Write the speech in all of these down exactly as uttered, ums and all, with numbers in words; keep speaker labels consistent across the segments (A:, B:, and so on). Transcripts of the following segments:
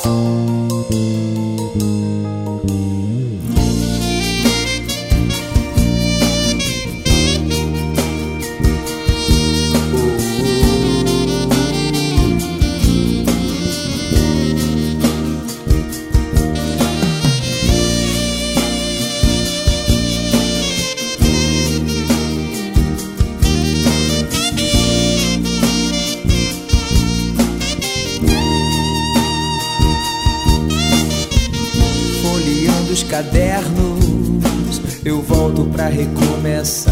A: Os cadernos, eu volto pra recomeçar,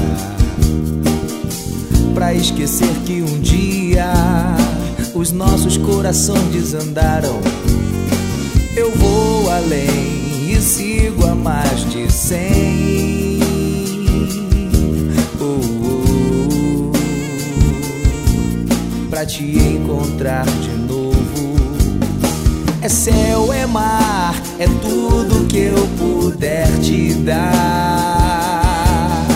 A: pra esquecer que um dia os nossos corações desandaram. Eu vou além e sigo a mais de cem. Oh, oh, oh, pra te encontrar de novo. É céu, é mar, é tudo que eu puder te dar.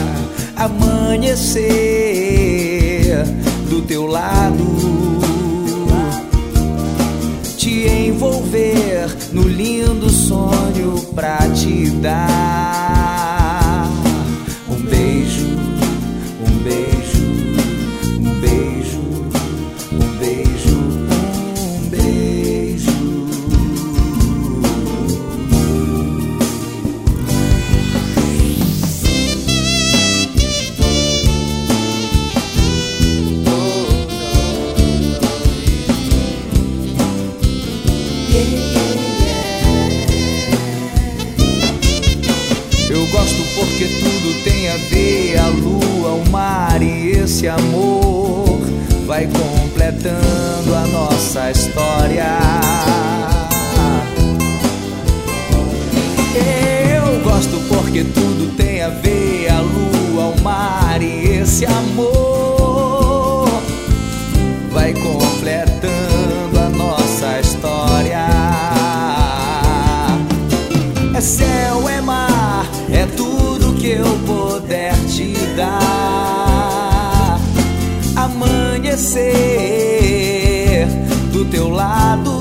A: Amanhecer do teu lado, te envolver no lindo sonho pra te dar um beijo, um beijo, um beijo, um beijo, um beijo. Eu gosto porque tudo tem a ver, a lua, o mar e esse amor vai completando a nossa história. Eu gosto porque tudo tem a ver, a lua, o mar e esse amor vai completando a nossa história. É céu, é mar, é tudo que eu puder te dar. Amanhecer do teu lado,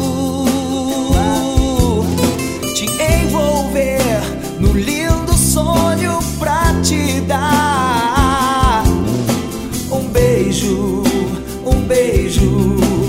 A: te envolver no lindo sonho pra te dar um beijo, um beijo.